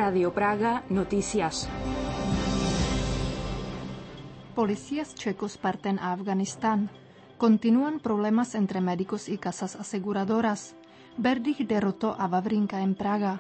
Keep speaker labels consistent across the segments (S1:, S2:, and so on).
S1: Radio Praga Noticias.
S2: Policías checos parten a Afganistán. Continúan problemas entre médicos y casas aseguradoras. Berdych derrotó a Wawrinka en Praga.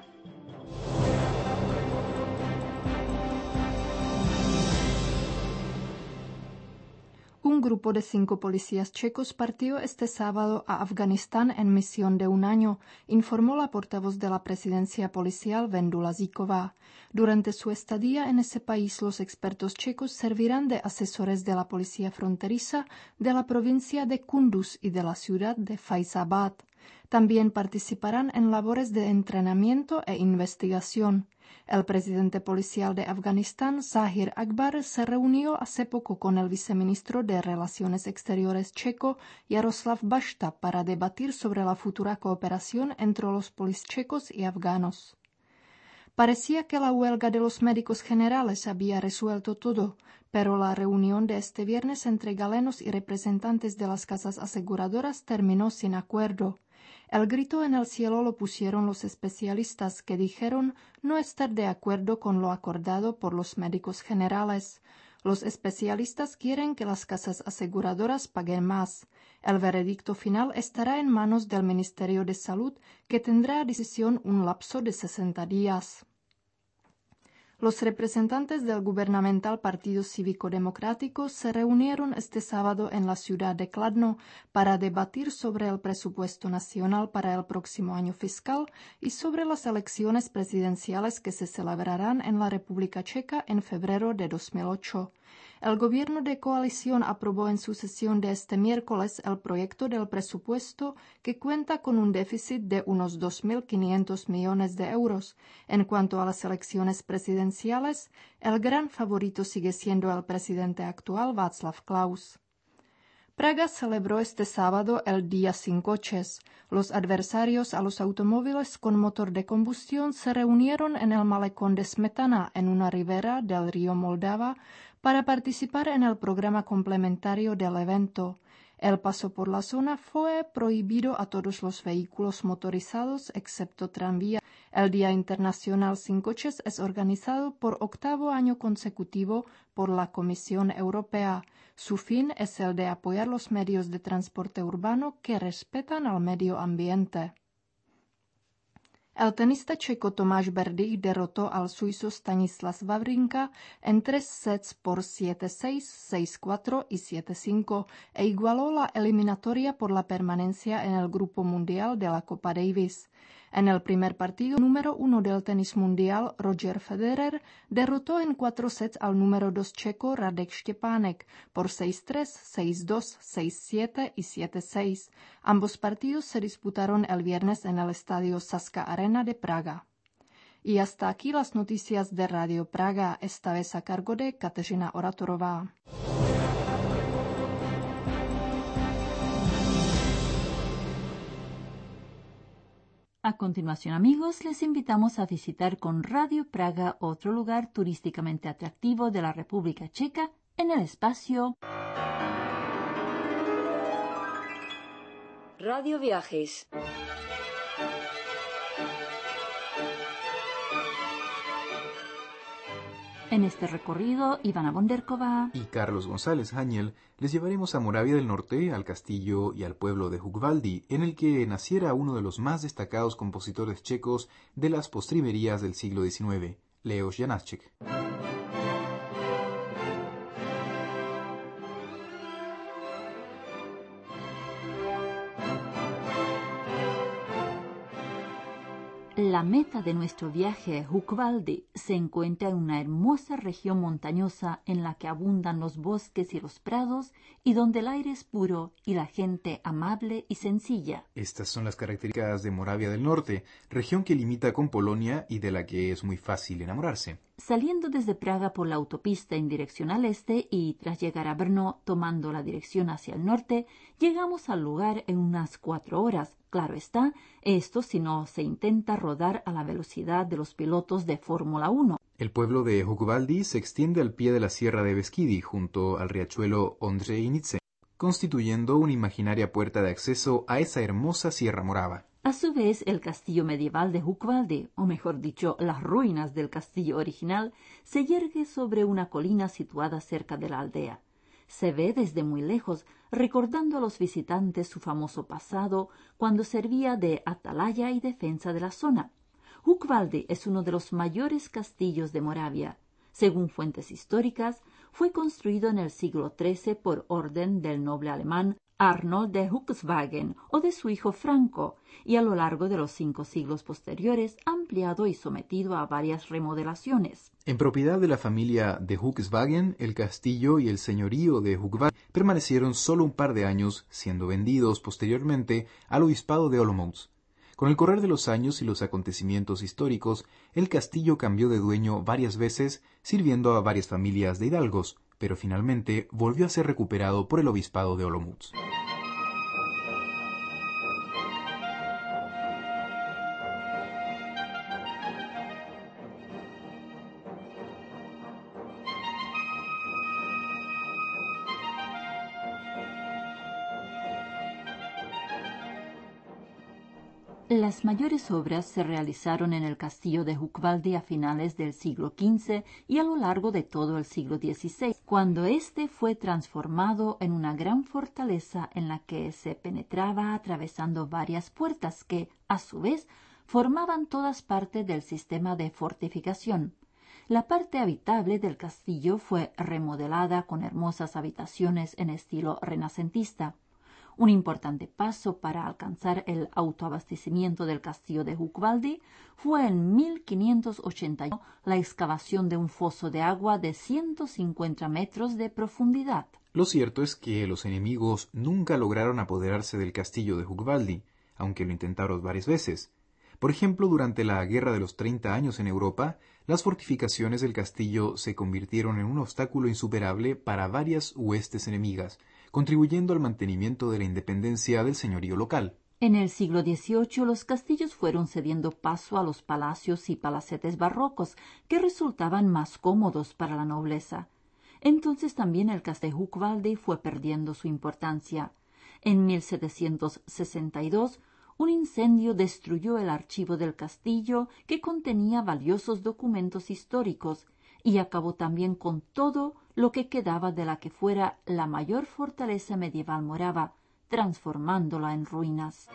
S2: Un grupo de 5 policías checos partió este sábado a Afganistán en misión de un año, informó la portavoz de la presidencia policial Vendula Zíková. Durante su estadía en ese país, los expertos checos servirán de asesores de la policía fronteriza de la provincia de Kunduz y de la ciudad de Faizabad. También participarán en labores de entrenamiento e investigación. El presidente policial de Afganistán, Zahir Akbar, se reunió hace poco con el viceministro de Relaciones Exteriores checo, Jaroslav Bašta, para debatir sobre la futura cooperación entre los policías checos y afganos. Parecía que la huelga de los médicos generales había resuelto todo, pero la reunión de este viernes entre galenos y representantes de las casas aseguradoras terminó sin acuerdo. El grito en el cielo lo pusieron los especialistas, que dijeron no estar de acuerdo con lo acordado por los médicos generales. Los especialistas quieren que las casas aseguradoras paguen más. El veredicto final estará en manos del Ministerio de Salud, que tendrá a decisión un lapso de 60 días. Los representantes del gubernamental Partido Cívico Democrático se reunieron este sábado en la ciudad de Kladno para debatir sobre el presupuesto nacional para el próximo año fiscal y sobre las elecciones presidenciales que se celebrarán en la República Checa en febrero de 2008. El gobierno de coalición aprobó en su sesión de este miércoles el proyecto del presupuesto, que cuenta con un déficit de unos 2.500 millones de euros. En cuanto a las elecciones presidenciales, el gran favorito sigue siendo el presidente actual Václav Klaus. Praga celebró este sábado el Día sin coches. Los adversarios a los automóviles con motor de combustión se reunieron en el malecón de Smetana, en una ribera del río Moldava, para participar en el programa complementario del evento. El paso por la zona fue prohibido a todos los vehículos motorizados excepto tranvía. El Día Internacional sin Coches es organizado por 8º año consecutivo por la Comisión Europea. Su fin es el de apoyar los medios de transporte urbano que respetan al medio ambiente. El tenista checo Tomáš Berdych derrotó al suizo Stanislas Wawrinka en 3 sets por 7-6, 6-4 y 7-5 e igualó la eliminatoria por la permanencia en el Grupo Mundial de la Copa Davis. En el primer partido, el número 1 del tenis mundial, Roger Federer, derrotó en 4 sets al número 2 checo Radek Štěpánek por 6-3, 6-2, 6-7 y 7-6. Ambos partidos se disputaron el viernes en el estadio Sazka Arena de Praga. Y hasta aquí las noticias de Radio Praga, esta vez a cargo de Kateřina Oratorová.
S3: A continuación, amigos, les invitamos a visitar con Radio Praga otro lugar turísticamente atractivo de la República Checa en el espacio
S1: Radio Viajes.
S3: En este recorrido, Ivana Bonderkova
S4: y Carlos González Hañel les llevaremos a Moravia del Norte, al castillo y al pueblo de Hukvaldi, en el que naciera uno de los más destacados compositores checos de las postrimerías del siglo XIX, Leoš Janáček.
S3: La meta de nuestro viaje a Hukvaldi se encuentra en una hermosa región montañosa en la que abundan los bosques y los prados y donde el aire es puro y la gente amable y sencilla.
S4: Estas son las características de Moravia del Norte, región que limita con Polonia y de la que es muy fácil enamorarse.
S3: Saliendo desde Praga por la autopista en dirección al este y tras llegar a Brno tomando la dirección hacia el norte, llegamos al lugar en unas 4 horas. Claro está, esto si no se intenta rodar a la velocidad de los pilotos de Fórmula 1.
S4: El pueblo de Hukvaldi se extiende al pie de la sierra de Beskidi, junto al riachuelo Ondřejnice, constituyendo una imaginaria puerta de acceso a esa hermosa Sierra Morava.
S3: A su vez, el castillo medieval de Hukvaldi, o mejor dicho, las ruinas del castillo original, se yergue sobre una colina situada cerca de la aldea. Se ve desde muy lejos, recordando a los visitantes su famoso pasado cuando servía de atalaya y defensa de la zona. Hukvaldi es uno de los mayores castillos de Moravia. Según fuentes históricas, fue construido en el siglo XIII por orden del noble alemán Arnold de Huxwagen o de su hijo Franco, y a lo largo de los 5 siglos posteriores ampliado y sometido a varias remodelaciones.
S4: En propiedad de la familia de Huxwagen, el castillo y el señorío de Hukvaldi permanecieron solo un par de años, siendo vendidos posteriormente al obispado de Olomouc. Con el correr de los años y los acontecimientos históricos, el castillo cambió de dueño varias veces, sirviendo a varias familias de hidalgos, pero finalmente volvió a ser recuperado por el obispado de Olomouc.
S3: Las mayores obras se realizaron en el castillo de Hukvaldi a finales del siglo XV y a lo largo de todo el siglo XVI, cuando éste fue transformado en una gran fortaleza en la que se penetraba atravesando varias puertas que, a su vez, formaban todas parte del sistema de fortificación. La parte habitable del castillo fue remodelada con hermosas habitaciones en estilo renacentista. Un importante paso para alcanzar el autoabastecimiento del castillo de Hukvaldi fue en 1581 la excavación de un foso de agua de 150 metros de profundidad.
S4: Lo cierto es que los enemigos nunca lograron apoderarse del castillo de Hukvaldi, aunque lo intentaron varias veces. Por ejemplo, durante la Guerra de los 30 años en Europa, las fortificaciones del castillo se convirtieron en un obstáculo insuperable para varias huestes enemigas, contribuyendo al mantenimiento de la independencia del señorío local.
S3: En el siglo XVIII los castillos fueron cediendo paso a los palacios y palacetes barrocos, que resultaban más cómodos para la nobleza. Entonces también el castillo de Hukvaldi fue perdiendo su importancia. En 1762, un incendio destruyó el archivo del castillo, que contenía valiosos documentos históricos, y acabó también con todo lo que quedaba de la que fuera la mayor fortaleza medieval morava, transformándola en ruinas.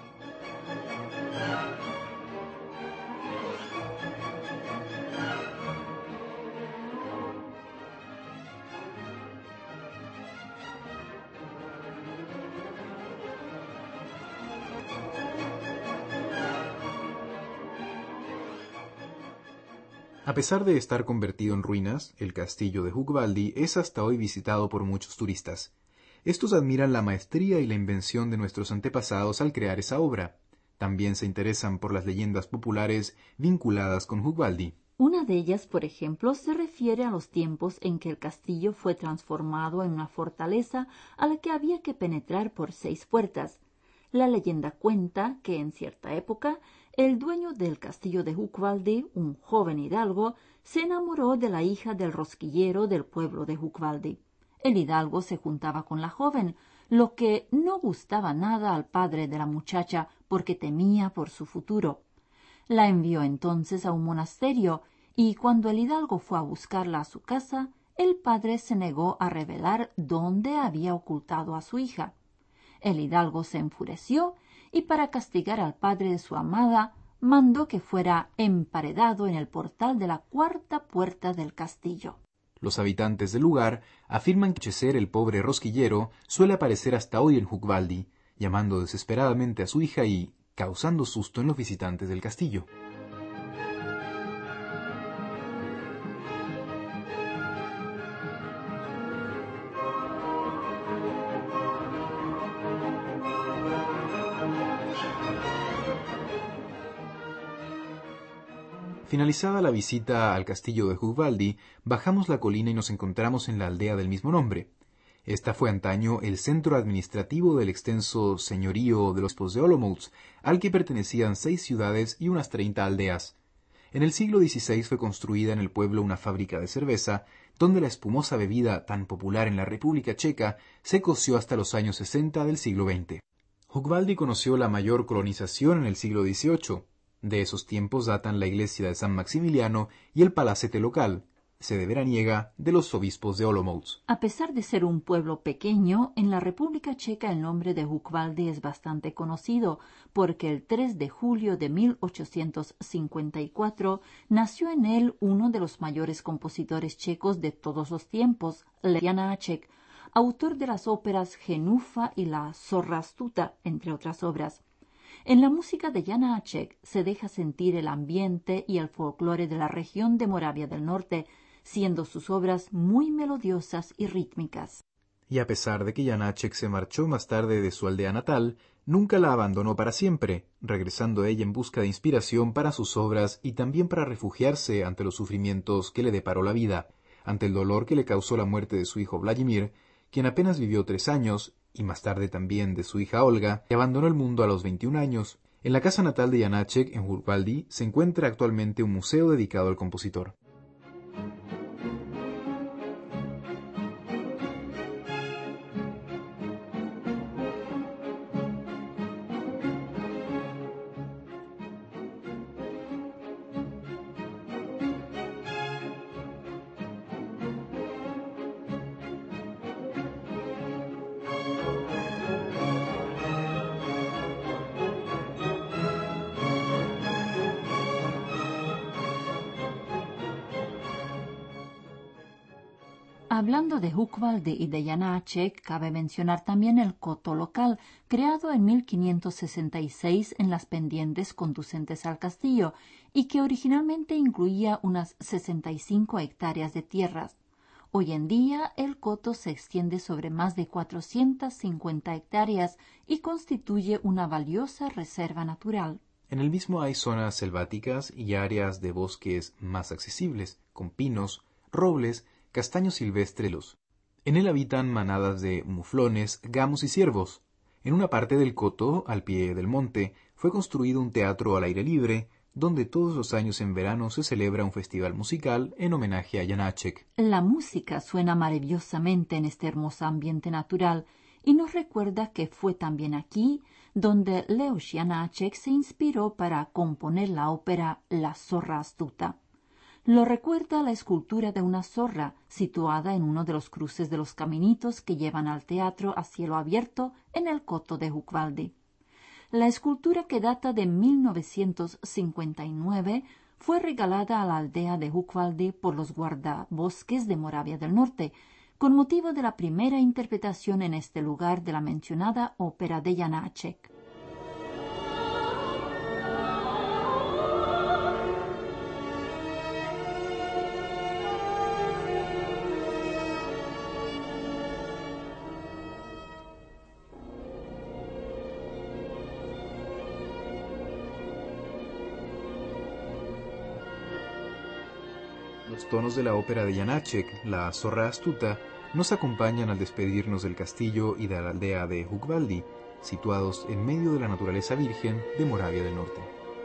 S4: A pesar de estar convertido en ruinas, el castillo de Hukvaldi es hasta hoy visitado por muchos turistas. Estos admiran la maestría y la invención de nuestros antepasados al crear esa obra. También se interesan por las leyendas populares vinculadas con Hukvaldi.
S3: Una de ellas, por ejemplo, se refiere a los tiempos en que el castillo fue transformado en una fortaleza a la que había que penetrar por 6 puertas. La leyenda cuenta que en cierta época el dueño del castillo de Hukvaldi, un joven hidalgo, se enamoró de la hija del rosquillero del pueblo de Hukvaldi. El hidalgo se juntaba con la joven, lo que no gustaba nada al padre de la muchacha porque temía por su futuro. La envió entonces a un monasterio y cuando el hidalgo fue a buscarla a su casa, el padre se negó a revelar dónde había ocultado a su hija. El hidalgo se enfureció y para castigar al padre de su amada, mandó que fuera emparedado en el portal de la 4ª puerta del castillo.
S4: Los habitantes del lugar afirman que el pobre rosquillero suele aparecer hasta hoy en Hukvaldi, llamando desesperadamente a su hija y causando susto en los visitantes del castillo. Finalizada la visita al castillo de Hukvaldi, bajamos la colina y nos encontramos en la aldea del mismo nombre. Esta fue antaño el centro administrativo del extenso señorío de los obispos de Olomouc, al que pertenecían 6 ciudades y unas 30 aldeas. En el siglo XVI fue construida en el pueblo una fábrica de cerveza, donde la espumosa bebida tan popular en la República Checa se coció hasta los años 60 del siglo XX. Hugvaldi conoció la mayor colonización en el siglo XVIII. De esos tiempos datan la iglesia de San Maximiliano y el palacete local, sede veraniega de los obispos de Olomouc.
S3: A pesar de ser un pueblo pequeño, en la República Checa el nombre de Hugvaldi es bastante conocido, porque el 3 de julio de 1854 nació en él uno de los mayores compositores checos de todos los tiempos, Lev Janáček, autor de las óperas Genufa y La zorra astuta, entre otras obras. En la música de Janáček se deja sentir el ambiente y el folclore de la región de Moravia del Norte, siendo sus obras muy melodiosas y rítmicas.
S4: Y a pesar de que Janáček se marchó más tarde de su aldea natal, nunca la abandonó para siempre, regresando ella en busca de inspiración para sus obras y también para refugiarse ante los sufrimientos que le deparó la vida, ante el dolor que le causó la muerte de su hijo Vladimir, quien apenas vivió 3 años, y más tarde también de su hija Olga, que abandonó el mundo a los 21 años. En la casa natal de Janáček, en Hugvaldi, se encuentra actualmente un museo dedicado al compositor.
S3: Hablando de Hugvaldi y de Janáček, cabe mencionar también el coto local, creado en 1566 en las pendientes conducentes al castillo, y que originalmente incluía unas 65 hectáreas de tierras. Hoy en día, el coto se extiende sobre más de 450 hectáreas y constituye una valiosa reserva natural.
S4: En el mismo hay zonas selváticas y áreas de bosques más accesibles, con pinos, robles, castaños silvestres. En él habitan manadas de muflones, gamos y ciervos. En una parte del coto, al pie del monte, fue construido un teatro al aire libre, donde todos los años en verano se celebra un festival musical en homenaje a Janáček.
S3: La música suena maravillosamente en este hermoso ambiente natural y nos recuerda que fue también aquí donde Leos Janáček se inspiró para componer la ópera La zorra astuta. Lo recuerda la escultura de una zorra situada en uno de los cruces de los caminitos que llevan al teatro a cielo abierto en el coto de Hugvaldi. La escultura, que data de 1959, fue regalada a la aldea de Hugvaldi por los guardabosques de Moravia del Norte, con motivo de la primera interpretación en este lugar de la mencionada ópera de Janáček.
S4: Los tonos de la ópera de Janáček, La zorra astuta, nos acompañan al despedirnos del castillo y de la aldea de Hugvaldi, situados en medio de la naturaleza virgen de Moravia del Norte.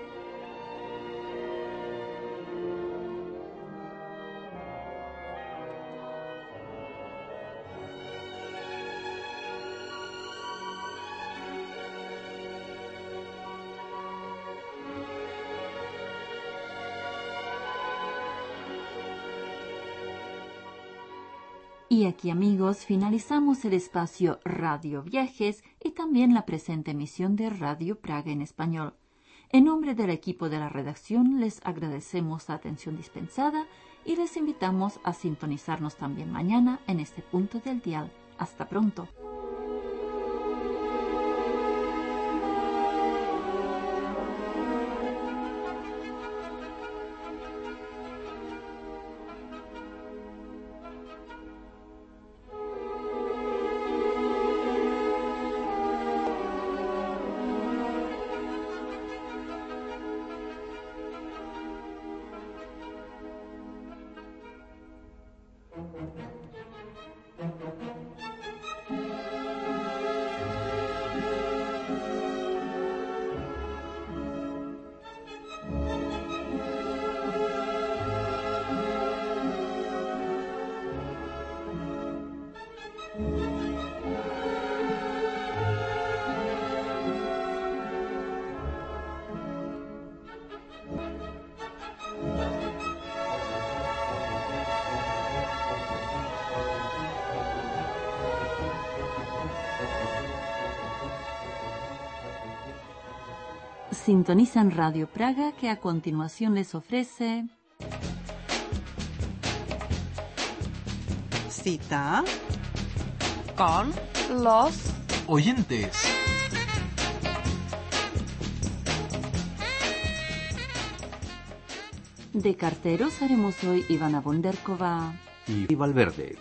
S3: Y aquí, amigos, finalizamos el espacio Radio Viajes y también la presente emisión de Radio Praga en español. En nombre del equipo de la redacción les agradecemos la atención dispensada y les invitamos a sintonizarnos también mañana en este punto del dial. Hasta pronto. Sintonizan Radio Praga, que a continuación les ofrece
S5: Cita
S1: Con los
S4: Oyentes.
S3: de carteros haremos hoy Ivana Bonderkova
S6: y Valverde.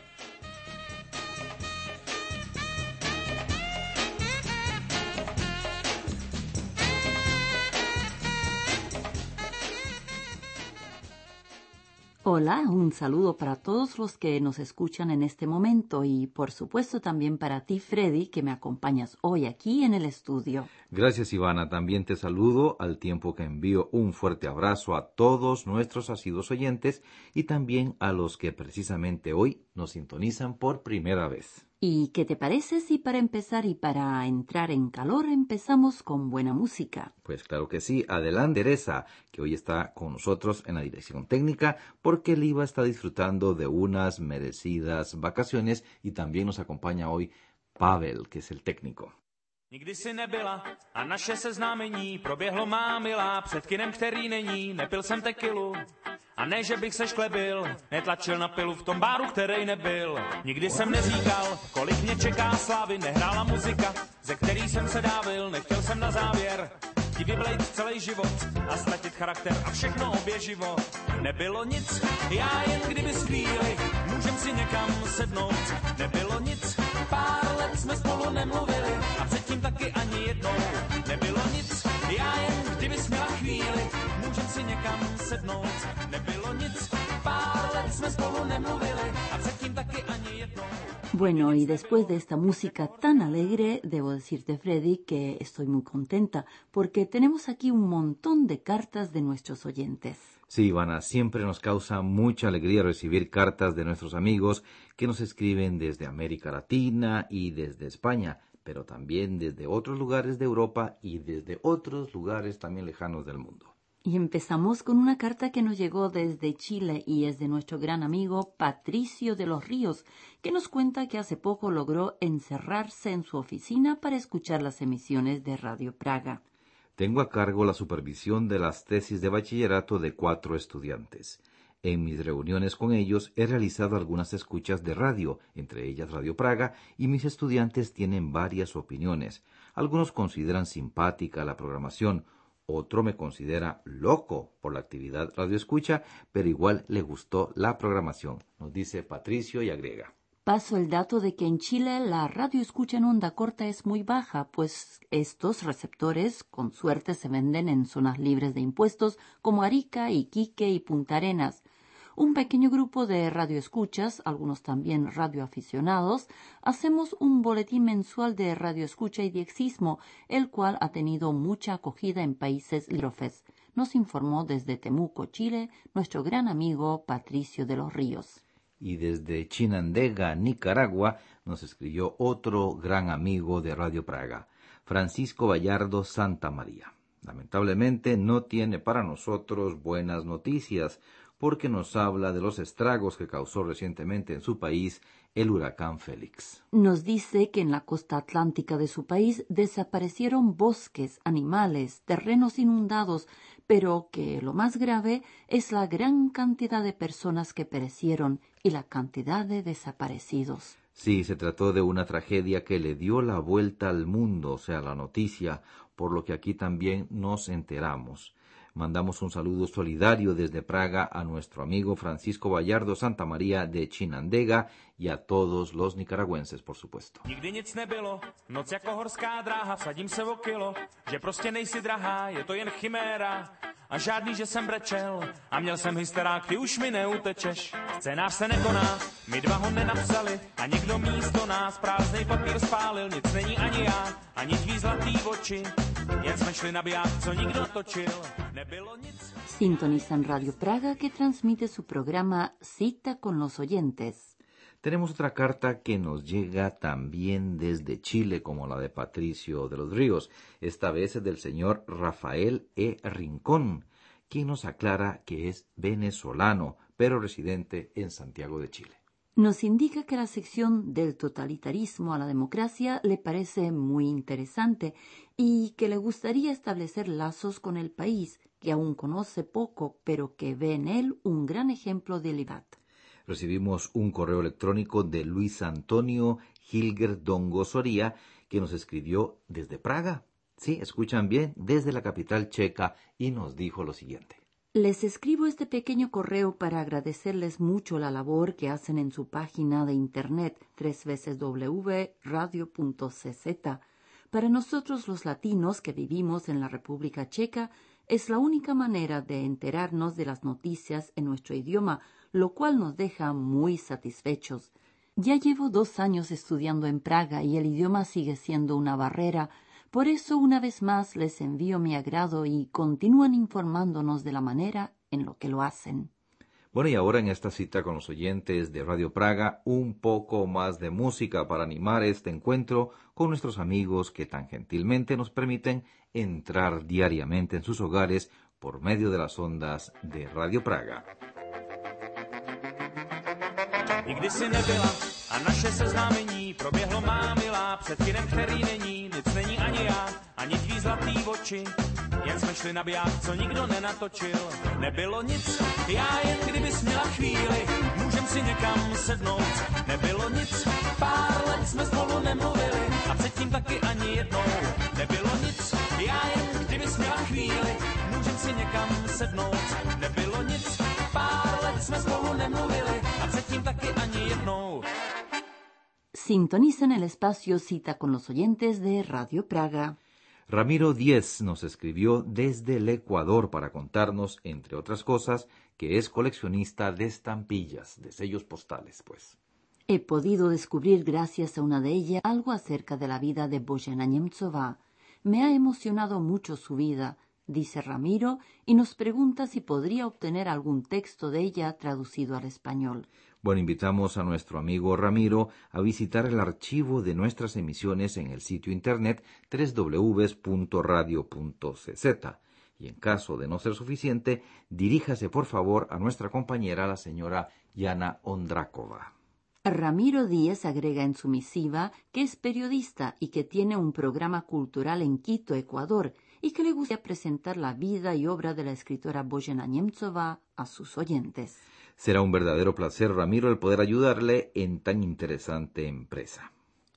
S3: Hola, un saludo para todos los que nos escuchan en este momento y por supuesto también para ti, Freddy, que me acompañas hoy aquí en el estudio.
S6: Gracias, Ivana. También te saludo, al tiempo que envío un fuerte abrazo a todos nuestros asiduos oyentes y también a los que precisamente hoy nos sintonizan por primera vez.
S3: ¿Y qué te parece si para empezar y para entrar en calor empezamos con buena música?
S6: Pues claro que sí. Adelante, Teresa, que hoy está con nosotros en la dirección técnica, porque Liva está disfrutando de unas merecidas vacaciones y también nos acompaña hoy Pavel, que es el técnico.
S7: Nikdy si nebyla a naše seznámení proběhlo má milá před kinem, který není, nepil jsem tekilu. A ne, že bych se šklebil, netlačil na pilu v tom báru, který nebyl. Nikdy jsem neříkal, kolik mě čeká slávy, nehrála muzika, ze který jsem se dávil, nechtěl jsem na závěr ti vyblejt celý život a ztratit charakter a všechno oběživo. Nebylo nic, já jen kdyby z chvíli, můžem si někam sednout. Nebylo nic, pár let jsme spolu nemluvili a předtím taky ani jednou. Nebylo nic, já jen kdyby směla chvíli, můžem si někam sednout. Nebylo nic, pár let jsme spolu nemluvili a předtím taky ani jednou.
S3: Bueno, y después de esta música tan alegre, debo decirte, Freddy, que estoy muy contenta, porque tenemos aquí un montón de cartas de nuestros oyentes.
S6: Sí, Ivana, siempre nos causa mucha alegría recibir cartas de nuestros amigos que nos escriben desde América Latina y desde España, pero también desde otros lugares de Europa y desde otros lugares también lejanos del mundo.
S3: Y empezamos con una carta que nos llegó desde Chile y es de nuestro gran amigo Patricio de los Ríos, que nos cuenta que hace poco logró encerrarse en su oficina para escuchar las emisiones de Radio Praga.
S6: Tengo a cargo la supervisión de las tesis de bachillerato de 4 estudiantes. En mis reuniones con ellos he realizado algunas escuchas de radio, entre ellas Radio Praga, y mis estudiantes tienen varias opiniones. Algunos consideran simpática la programación, otro me considera loco por la actividad radioescucha, pero igual le gustó la programación, nos dice Patricio y agrega.
S3: Paso el dato de que en Chile la radioescucha en onda corta es muy baja, pues estos receptores con suerte se venden en zonas libres de impuestos como Arica, Iquique y Punta Arenas. Un pequeño grupo de radioescuchas, algunos también radioaficionados, hacemos un boletín mensual de radioescucha y diexismo, el cual ha tenido mucha acogida en países limítrofes. Nos informó desde Temuco, Chile, nuestro gran amigo Patricio de los Ríos.
S6: Y desde Chinandega, Nicaragua, nos escribió otro gran amigo de Radio Praga, Francisco Vallardo Santa María. Lamentablemente no tiene para nosotros buenas noticias, porque nos habla de los estragos que causó recientemente en su país el huracán Félix.
S3: Nos dice que en la costa atlántica de su país desaparecieron bosques, animales, terrenos inundados, pero que lo más grave es la gran cantidad de personas que perecieron y la cantidad de desaparecidos.
S6: Sí, se trató de una tragedia que le dio la vuelta al mundo, o sea, la noticia, por lo que aquí también nos enteramos. Mandamos un saludo solidario desde Praga a nuestro amigo Francisco Vallardo Santa María de Chinandega y a todos los nicaragüenses, por supuesto.
S7: Nikdy nic nebylo, noc jako horská dráha, vsadím se o kilo, že prostě nejsi drahá, je to jen chiméra. A žádný, že jsem brečel a měl jsem hysterák, ty už mi neutečeš. Scénář se nekoná, my dva ho nenapsali a někdo místo nás prázdnej papír spálil. Nic není ani já, ani tvý zlatý oči, jen jsme šli na biják, co nikdo točil. Nebylo nic.
S3: Sintonizan Radio Praga, que transmite su programa Cita con los Oyentes.
S6: Tenemos otra carta que nos llega también desde Chile, como la de Patricio de los Ríos. Esta vez es del señor Rafael E. Rincón, quien nos aclara que es venezolano, pero residente en Santiago de Chile.
S3: Nos indica que la sección del totalitarismo a la democracia le parece muy interesante y que le gustaría establecer lazos con el país, que aún conoce poco, pero que ve en él un gran ejemplo de libertad.
S6: Recibimos un correo electrónico de Luis Antonio Hilger Dongo Soria, que nos escribió desde Praga. Sí, escuchan bien, desde la capital checa, y nos dijo lo siguiente.
S3: Les escribo este pequeño correo para agradecerles mucho la labor que hacen en su página de internet www.radio.cz. Para nosotros los latinos que vivimos en la República Checa, es la única manera de enterarnos de las noticias en nuestro idioma, lo cual nos deja muy satisfechos. Ya llevo 2 años estudiando en Praga y el idioma sigue siendo una barrera. Por eso, una vez más, les envío mi agrado y continúan informándonos de la manera en lo que lo hacen.
S6: Bueno, y ahora en esta cita con los oyentes de Radio Praga, un poco más de música para animar este encuentro con nuestros amigos que tan gentilmente nos permiten entrar diariamente en sus hogares por medio de las ondas de Radio Praga.
S7: I kdysi nebyla a naše seznámení proběhlo má milá před kinem, který není, nic není ani já, ani tvý zlatý oči. Jen jsme šli na biják, co nikdo nenatočil. Nebylo nic, já jen kdybys měla chvíli, můžem si někam sednout. Nebylo nic, pár let jsme spolu nemluvili a předtím taky ani jednou. Nebylo nic, já jen kdybys měla chvíli, můžem si někam sednout. Nebylo nic, pár let jsme spolu nemluvili a předtím taky ani jednou.
S3: Sintonicen el espacio Cita con los oyentes de Radio Praga.
S6: Ramiro Díez nos escribió desde el Ecuador para contarnos, entre otras cosas, que es coleccionista de estampillas, de sellos postales, pues.
S3: He podido descubrir, gracias a una de ellas, algo acerca de la vida de Božena Němcová. Me ha emocionado mucho su vida, dice Ramiro, y nos pregunta si podría obtener algún texto de ella traducido al español.
S6: Bueno, invitamos a nuestro amigo Ramiro a visitar el archivo de nuestras emisiones en el sitio internet www.radio.cz. Y en caso de no ser suficiente, diríjase por favor a nuestra compañera, la señora Yana Ondrakova.
S3: Ramiro Díez agrega en su misiva que es periodista y que tiene un programa cultural en Quito, Ecuador, y que le gustaría presentar la vida y obra de la escritora Božena Němcová a sus oyentes.
S6: Será un verdadero placer, Ramiro, el poder ayudarle en tan interesante empresa.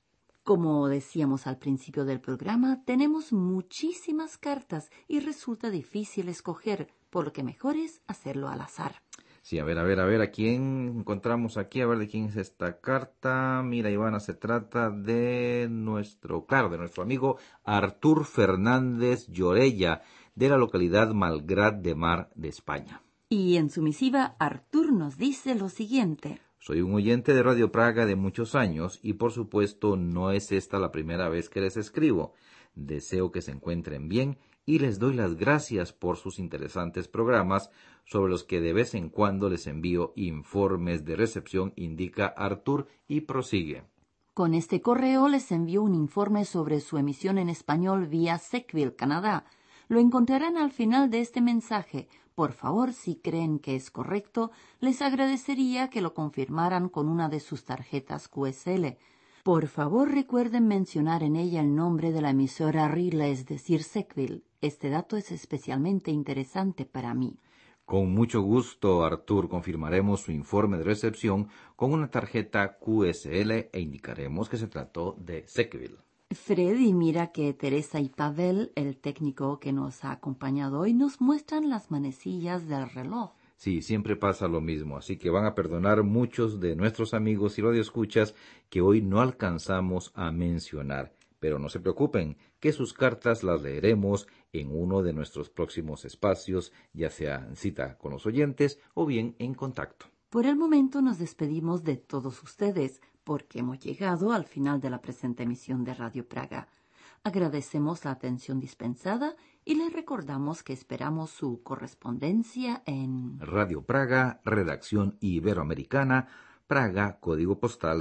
S3: Como decíamos al principio del programa, tenemos muchísimas cartas y resulta difícil escoger, por lo que mejor es hacerlo al azar.
S6: Sí, a ver, ¿a quién encontramos aquí? A ver, ¿de quién es esta carta? Mira, Ivana, se trata de nuestro amigo Artur Fernández Llorella, de la localidad Malgrat de Mar de España.
S3: Y en su misiva, Artur nos dice lo siguiente.
S6: Soy un oyente de Radio Praga de muchos años y, por supuesto, no es esta la primera vez que les escribo. Deseo que se encuentren bien y les doy las gracias por sus interesantes programas, sobre los que de vez en cuando les envío informes de recepción, indica Artur, y prosigue.
S3: Con este correo les envío un informe sobre su emisión en español vía Sackville, Canadá. Lo encontrarán al final de este mensaje. Por favor, si creen que es correcto, les agradecería que lo confirmaran con una de sus tarjetas QSL. Por favor, recuerden mencionar en ella el nombre de la emisora RILA, es decir, Sackville. Este dato es especialmente interesante para mí.
S6: Con mucho gusto, Artur, confirmaremos su informe de recepción con una tarjeta QSL e indicaremos que se trató de Sackville.
S3: Freddy, mira que Teresa y Pavel, el técnico que nos ha acompañado hoy, nos muestran las manecillas del reloj.
S6: Sí, siempre pasa lo mismo, así que van a perdonar muchos de nuestros amigos y radioescuchas que hoy no alcanzamos a mencionar. Pero no se preocupen, que sus cartas las leeremos en uno de nuestros próximos espacios, ya sea en cita con los oyentes o bien en contacto.
S3: Por el momento nos despedimos de todos ustedes, porque hemos llegado al final de la presente emisión de Radio Praga. Agradecemos la atención dispensada y les recordamos que esperamos su correspondencia en
S6: Radio Praga, Redacción Iberoamericana, Praga, código postal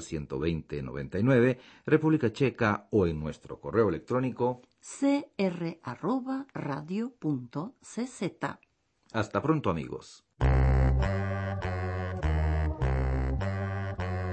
S6: 12099, República Checa, o en nuestro correo electrónico
S3: cr@radio.cz.
S6: Hasta pronto, amigos.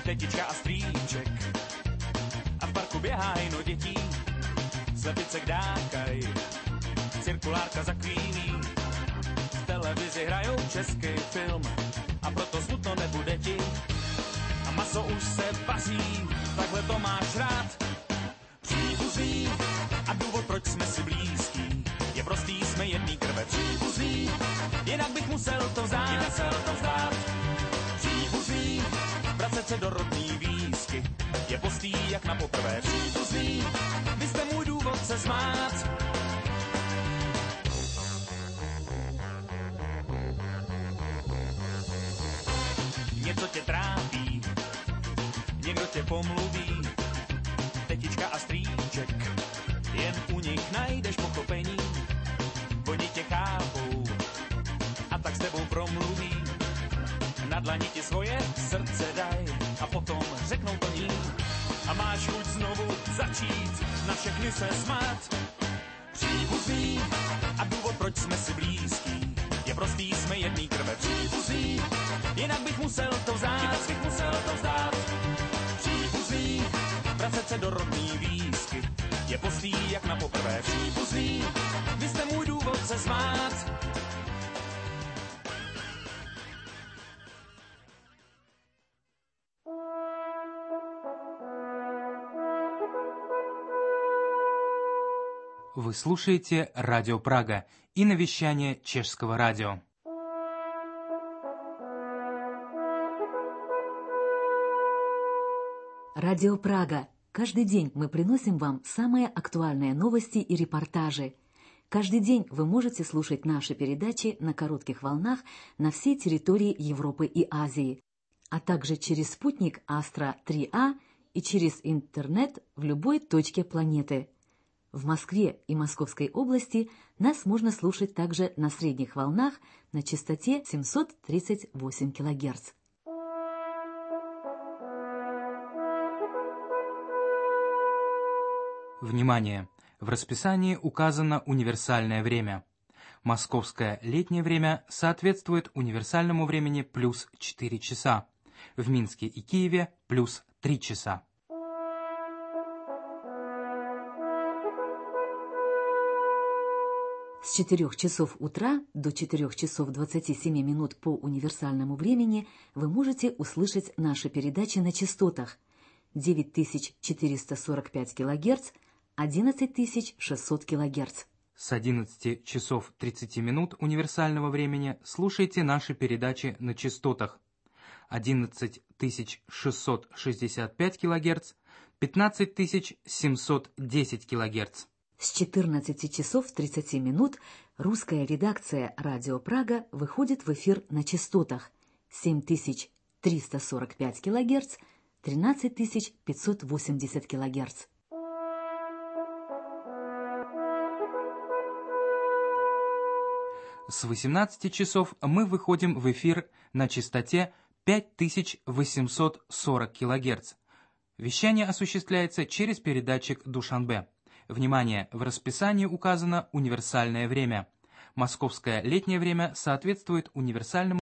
S7: tetička a strýček. A v parku běhá hejno dětí, slepice kdákaj, cirkulárka zakvíní. V televizi hrajou český film a proto smutno nebude ti. A maso už se vaří, takhle to máš rád. Příbuzný a důvod, proč jsme si blízký, je prostý, jsme jedný krve. Příbuzný, jinak bych musel to vzdát. Příbuzný, vracet se do rodný výsky, je postý jak na poprvé. Příbuzný, vy jste můj důvod se smát. Něco tě trápí, někdo tě pomluví, tetička a strýček, jen u nich najdeš pochopení. Oni tě chápou a tak s tebou promluví. Na dlani ti svoje srdce daj a potom řeknou to ní. A máš chuť znovu začít na všechny se smát. Příbuzný a důvod, proč jsme si blízký, je prostý, jsme jedný krve. Příbuzný, jinak bych musel to vzdát. Příbuzný, vracet se do rodný výsky, je postý jak na poprvé. Příbuzný, vy jste můj důvod se smát.
S5: Вы слушаете Радио Прага и навещание Чешского радио.
S3: Радио Прага. Каждый день мы приносим вам самые актуальные новости и репортажи. Каждый день вы можете слушать наши передачи на коротких волнах на всей территории Европы и Азии, а также через спутник Астра 3А и через интернет в любой точке планеты. В Москве и Московской области нас можно слушать также на средних волнах на частоте 738 кГц.
S5: Внимание! В расписании указано универсальное время. Московское летнее время соответствует универсальному времени плюс 4 часа. В Минске и Киеве плюс 3 часа.
S3: С 4 часов утра до 4 часов 27 минут по универсальному времени вы можете услышать наши передачи на частотах 9445 кГц, 11600 кГц.
S5: С 11 часов 30 минут универсального времени слушайте наши передачи на частотах 11665 кГц, 15710 кГц.
S3: С 14 часов 30 минут русская редакция «Радио Прага» выходит в эфир на частотах 7345 кГц, 13580 кГц.
S5: С 18 часов мы выходим в эфир на частоте 5840 кГц. Вещание осуществляется через передатчик Душанбе. Внимание! В расписании указано универсальное время. Московское летнее время соответствует универсальному